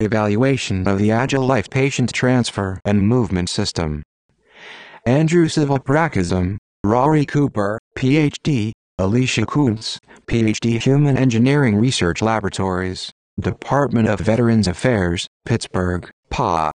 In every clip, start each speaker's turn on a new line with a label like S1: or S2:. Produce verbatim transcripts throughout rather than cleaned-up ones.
S1: Evaluation of the Agile Life Patient Transfer and Movement System. Andrew Civilprakism, Rory Cooper, P H D, Alicia Kuntz, P H D, Human Engineering Research Laboratories, Department of Veterans Affairs, Pittsburgh, P A.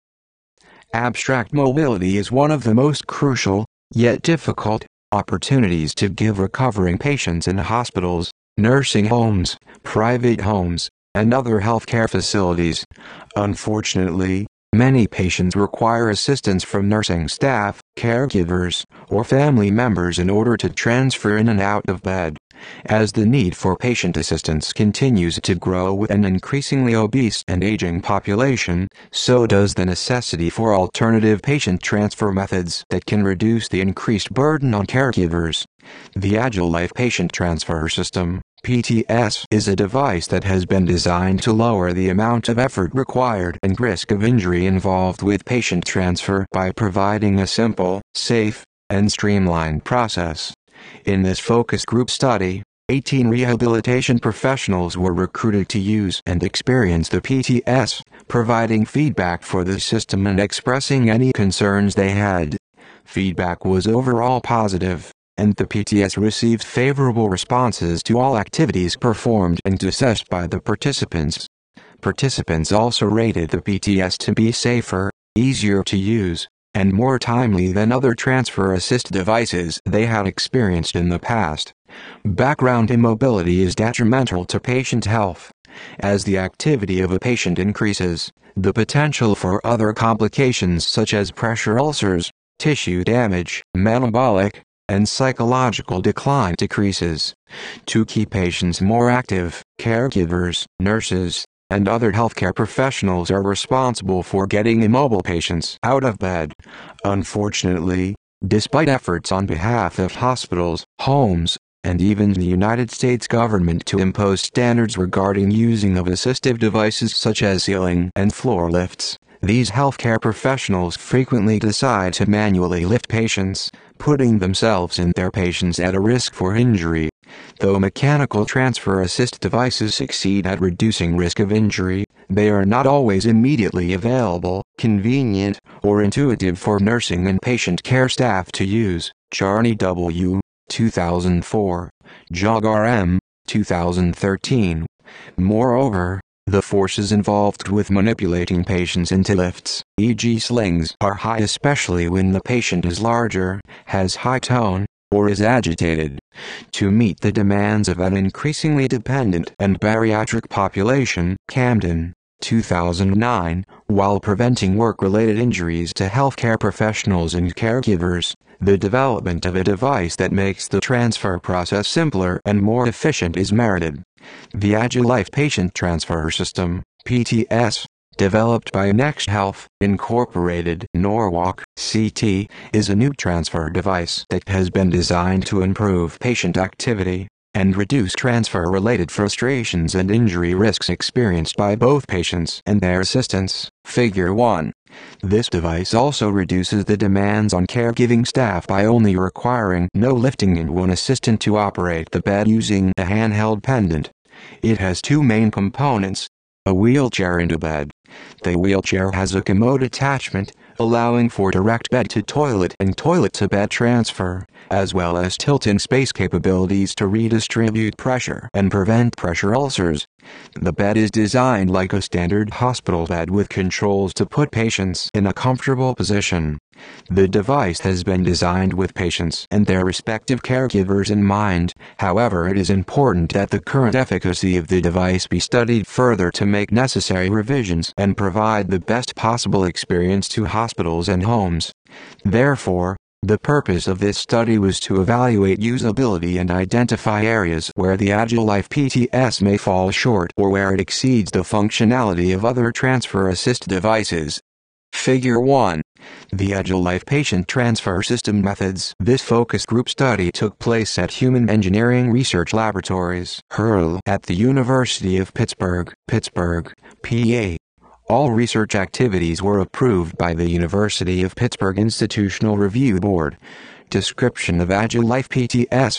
S1: Abstract mobility is one of the most crucial, yet difficult, opportunities to give recovering patients in hospitals, nursing homes, private homes, and other healthcare facilities. Unfortunately, many patients require assistance from nursing staff, caregivers, or family members in order to transfer in and out of bed. As the need for patient assistance continues to grow with an increasingly obese and aging population, so does the necessity for alternative patient transfer methods that can reduce the increased burden on caregivers. The Agile Life Patient Transfer System, P T S, is a device that has been designed to lower the amount of effort required and risk of injury involved with patient transfer by providing a simple, safe, and streamlined process. In this focus group study, eighteen rehabilitation professionals were recruited to use and experience the P T S, providing feedback for the system and expressing any concerns they had. Feedback was overall positive, and the P T S received favorable responses to all activities performed and assessed by the participants. Participants also rated the P T S to be safer, easier to use, and more timely than other transfer assist devices they had experienced in the past. Background immobility is detrimental to patient health. As the activity of a patient increases, the potential for other complications such as pressure ulcers, tissue damage, metabolic, and psychological decline decreases. To keep patients more active, caregivers, nurses, and other healthcare professionals are responsible for getting immobile patients out of bed. Unfortunately, despite efforts on behalf of hospitals, homes, and even the United States government to impose standards regarding using of assistive devices such as ceiling and floor lifts, these healthcare professionals frequently decide to manually lift patients, putting themselves and their patients at a risk for injury. Though mechanical transfer assist devices succeed at reducing risk of injury, they are not always immediately available, convenient, or intuitive for nursing and patient care staff to use. Charney W., two thousand four, Jog R M, two thousand thirteen. Moreover, the forces involved with manipulating patients into lifts, for example slings, are high, especially when the patient is larger, has high tone, or is agitated. To meet the demands of an increasingly dependent and bariatric population, Camden, two thousand nine, while preventing work-related injuries to healthcare professionals and caregivers, the development of a device that makes the transfer process simpler and more efficient is merited. The Agile Life Patient Transfer System, P T S, developed by NextHealth, Incorporated, Norwalk, C T, is a new transfer device that has been designed to improve patient activity and reduce transfer-related frustrations and injury risks experienced by both patients and their assistants. Figure one. This device also reduces the demands on caregiving staff by only requiring no lifting and one assistant to operate the bed using a handheld pendant. It has two main components: a wheelchair and a bed. The wheelchair has a commode attachment, allowing for direct bed-to-toilet and toilet-to-bed transfer, as well as tilt-in-space capabilities to redistribute pressure and prevent pressure ulcers. The bed is designed like a standard hospital bed with controls to put patients in a comfortable position. The device has been designed with patients and their respective caregivers in mind. However, it is important that the current efficacy of the device be studied further to make necessary revisions and provide the best possible experience to hospitals and homes. Therefore, the purpose of this study was to evaluate usability and identify areas where the Agile Life P T S may fall short or where it exceeds the functionality of other transfer assist devices. Figure one. The Agile Life Patient Transfer System Methods. This focus group study took place at Human Engineering Research Laboratories, H E R L, at the University of Pittsburgh, Pittsburgh, P A. All research activities were approved by the University of Pittsburgh Institutional Review Board. Description of Agile Life P T S.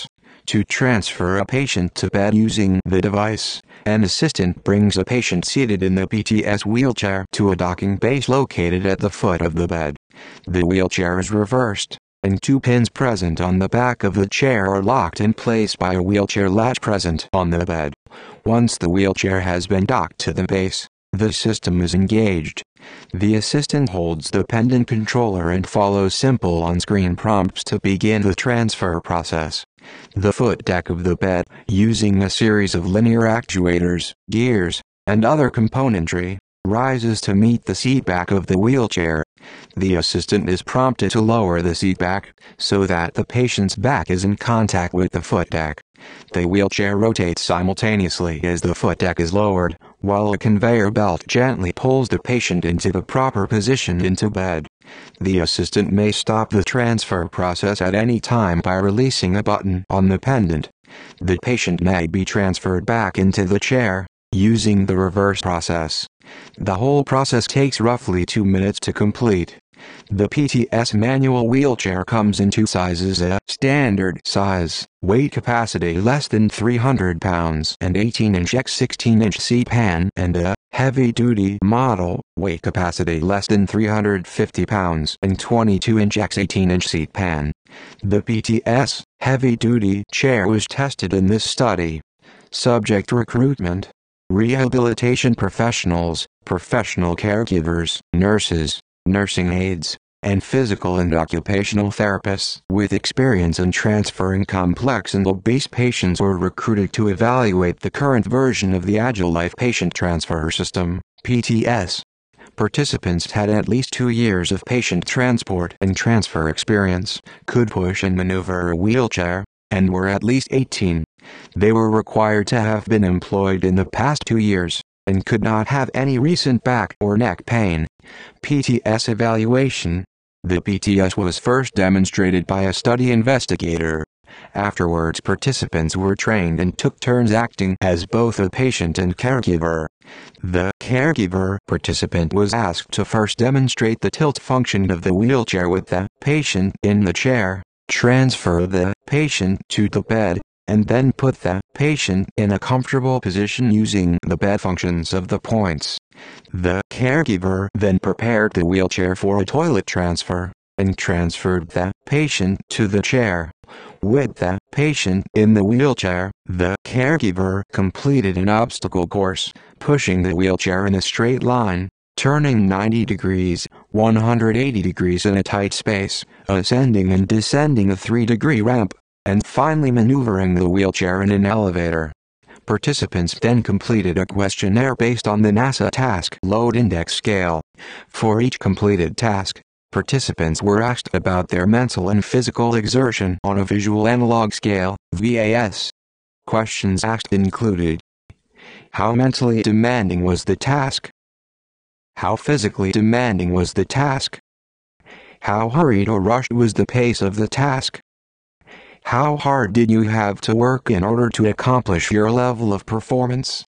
S1: To transfer a patient to bed using the device, an assistant brings a patient seated in the P T S wheelchair to a docking base located at the foot of the bed. The wheelchair is reversed, and two pins present on the back of the chair are locked in place by a wheelchair latch present on the bed. Once the wheelchair has been docked to the base, the system is engaged. The assistant holds the pendant controller and follows simple on-screen prompts to begin the transfer process. The foot deck of the bed, using a series of linear actuators, gears, and other componentry, rises to meet the seat back of the wheelchair. The assistant is prompted to lower the seat back, so that the patient's back is in contact with the foot deck. The wheelchair rotates simultaneously as the foot deck is lowered, while a conveyor belt gently pulls the patient into the proper position into bed. The assistant may stop the transfer process at any time by releasing a button on the pendant. The patient may be transferred back into the chair, using the reverse process. The whole process takes roughly two minutes to complete. The P T S manual wheelchair comes in two sizes: a standard size, weight capacity less than three hundred pounds and eighteen inch by sixteen inch seat pan, and a heavy-duty model, weight capacity less than three hundred fifty pounds and twenty-two inch by eighteen inch seat pan. The P T S heavy-duty chair was tested in this study. Subject recruitment: rehabilitation professionals, professional caregivers, nurses, nursing aides, and physical and occupational therapists with experience in transferring complex and obese patients were recruited to evaluate the current version of the Agile Life Patient Transfer System, P T S. Participants had at least two years of patient transport and transfer experience, could push and maneuver a wheelchair, and were at least eighteen. They were required to have been employed in the past two years, and could not have any recent back or neck pain. P T S evaluation: the P T S was first demonstrated by a study investigator. Afterwards, participants were trained and took turns acting as both a patient and caregiver. The caregiver participant was asked to first demonstrate the tilt function of the wheelchair with the patient in the chair, transfer the patient to the bed, and then put the patient in a comfortable position using the bed functions of the points. The caregiver then prepared the wheelchair for a toilet transfer, and transferred the patient to the chair. With the patient in the wheelchair, the caregiver completed an obstacle course, pushing the wheelchair in a straight line, turning ninety degrees, one hundred eighty degrees in a tight space, ascending and descending a three degree ramp, and finally maneuvering the wheelchair in an elevator. Participants then completed a questionnaire based on the NASA Task Load Index scale. For each completed task, participants were asked about their mental and physical exertion on a visual analog scale, V A S. Questions asked included: how mentally demanding was the task? How physically demanding was the task? How hurried or rushed was the pace of the task? How hard did you have to work in order to accomplish your level of performance?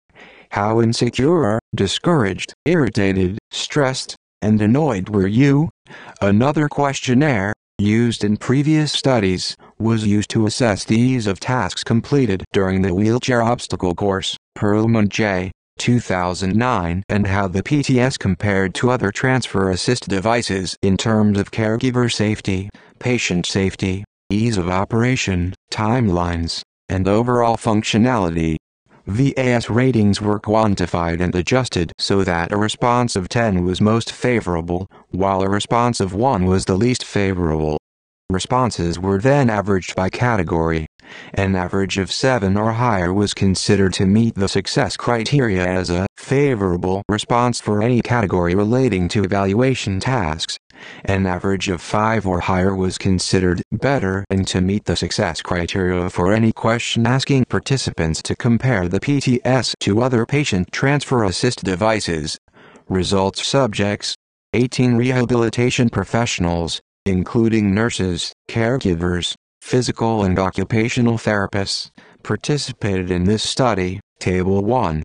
S1: How insecure, discouraged, irritated, stressed, and annoyed were you? Another questionnaire, used in previous studies, was used to assess the ease of tasks completed during the wheelchair obstacle course, Perlman J. two thousand nine, and how the P T S compared to other transfer assist devices in terms of caregiver safety, patient safety, ease of operation, timelines, and overall functionality. V A S ratings were quantified and adjusted so that a response of ten was most favorable, while a response of one was the least favorable. Responses were then averaged by category. An average of seven or higher was considered to meet the success criteria as a favorable response for any category relating to evaluation tasks. An average of five or higher was considered better and to meet the success criteria for any question asking participants to compare the P T S to other patient transfer assist devices. Results: subjects, eighteen rehabilitation professionals, including nurses, caregivers, physical and occupational therapists, participated in this study. Table one.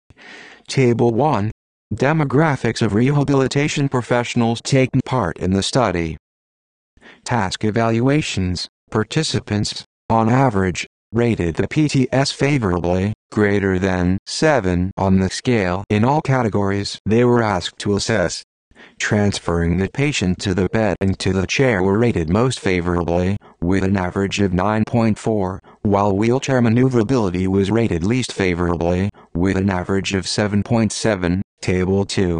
S1: Table one. Demographics of rehabilitation professionals taking part in the study. Task evaluations. Participants, on average, rated the P T S favorably, greater than seven on the scale. In all categories they were asked to assess, transferring the patient to the bed and to the chair were rated most favorably, with an average of nine point four, while wheelchair maneuverability was rated least favorably, with an average of seven point seven. Table two.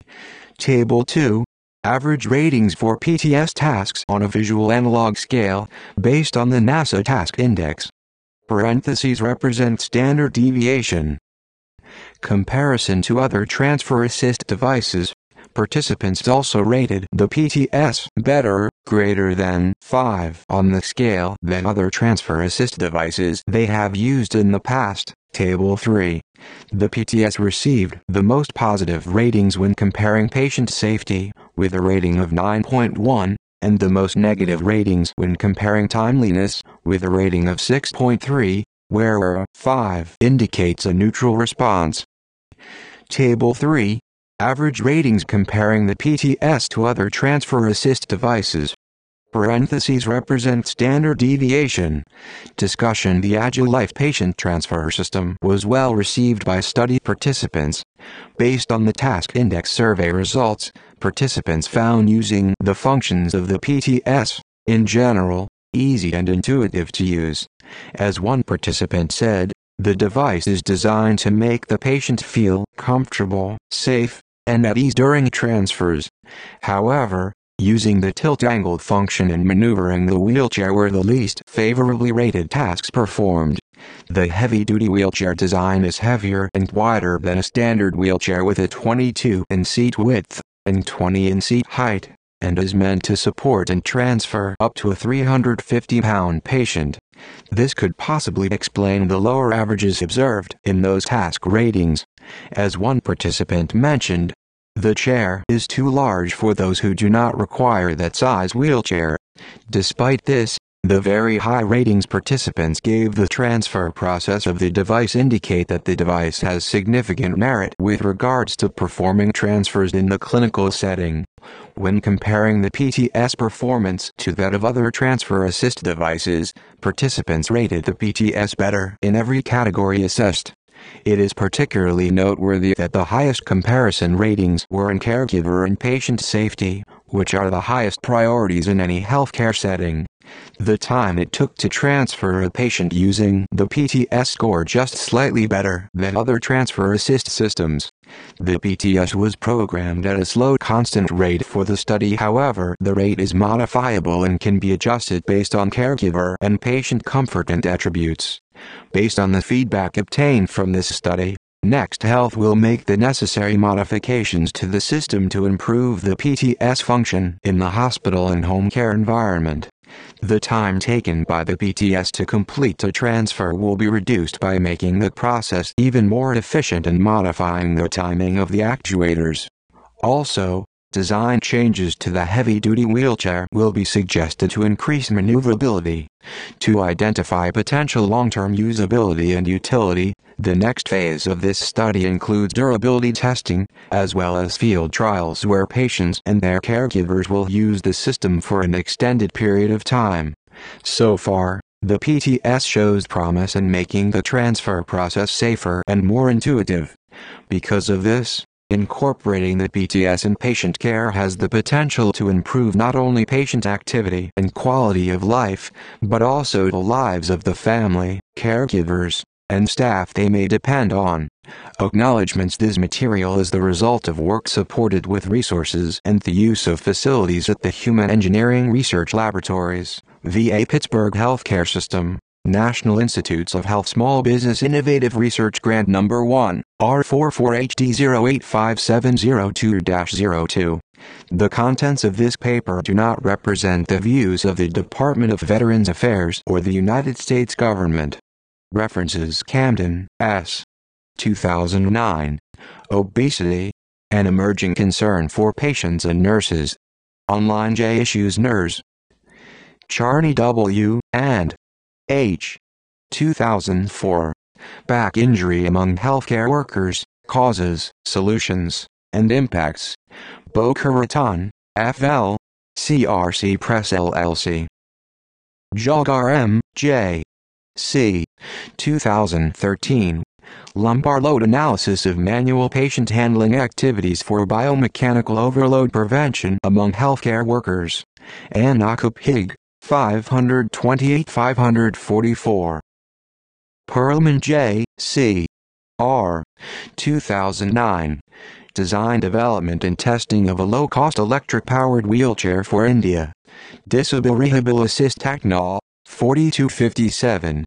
S1: Table two. Average ratings for P T S tasks on a visual analog scale, based on the NASA Task Index. Parentheses represent standard deviation. Comparison to other transfer assist devices. Participants also rated the P T S better, greater than five on the scale than other transfer assist devices they have used in the past. Table three. The P T S received the most positive ratings when comparing patient safety, with a rating of nine point one, and the most negative ratings when comparing timeliness, with a rating of six point three, where a five indicates a neutral response. Table three. Average ratings comparing the P T S to other transfer assist devices. Parentheses represent standard deviation. Discussion. The AgileLife patient transfer system was well received by study participants. Based on the Task Index survey results, participants found using the functions of the P T S, in general, easy and intuitive to use. As one participant said, the device is designed to make the patient feel comfortable, safe, and at ease during transfers. However, using the tilt-angle function and maneuvering the wheelchair were the least favorably rated tasks performed. The heavy-duty wheelchair design is heavier and wider than a standard wheelchair with a twenty-two inch seat width and twenty inch seat height, and is meant to support and transfer up to a three hundred fifty pound patient. This could possibly explain the lower averages observed in those task ratings. As one participant mentioned, the chair is too large for those who do not require that size wheelchair. Despite this, the very high ratings participants gave the transfer process of the device indicate that the device has significant merit with regards to performing transfers in the clinical setting. When comparing the P T S performance to that of other transfer assist devices, participants rated the P T S better in every category assessed. It is particularly noteworthy that the highest comparison ratings were in caregiver and patient safety, which are the highest priorities in any healthcare setting. The time it took to transfer a patient using the P T S scored just slightly better than other transfer assist systems. The P T S was programmed at a slow constant rate for the study. However, the rate is modifiable and can be adjusted based on caregiver and patient comfort and attributes. Based on the feedback obtained from this study, Next Health will make the necessary modifications to the system to improve the P T S function in the hospital and home care environment. The time taken by the P T S to complete a transfer will be reduced by making the process even more efficient and modifying the timing of the actuators. Also, design changes to the heavy-duty wheelchair will be suggested to increase maneuverability. To identify potential long-term usability and utility, the next phase of this study includes durability testing, as well as field trials where patients and their caregivers will use the system for an extended period of time. So far, the P T S shows promise in making the transfer process safer and more intuitive. Because of this, incorporating the P T S in patient care has the potential to improve not only patient activity and quality of life, but also the lives of the family, caregivers, and staff they may depend on. Acknowledgements. This material is the result of work supported with resources and the use of facilities at the Human Engineering Research Laboratories, V A Pittsburgh Healthcare System, National Institutes of Health Small Business Innovative Research Grant Number one, R forty-four H D zero eight five seven zero two dash zero two. The contents of this paper do not represent the views of the Department of Veterans Affairs or the United States government. References: Camden, S. two thousand nine. Obesity, an emerging concern for patients and nurses. Online J Issues N R S. Charney W. and H. two thousand four. Back injury among healthcare workers, causes, solutions, and impacts. Boca Raton, F L, C R C Press L L C. Jagar M., J. C. two thousand thirteen. Lumbar load analysis of manual patient handling activities for biomechanical overload prevention among healthcare workers. Anakup Hig. five twenty-eight to five forty-four. Perlman J. C. R. two thousand nine. Design, development and testing of a low-cost electric-powered wheelchair for India. Disable Rehabilit Assist Technol. forty-two fifty-seven.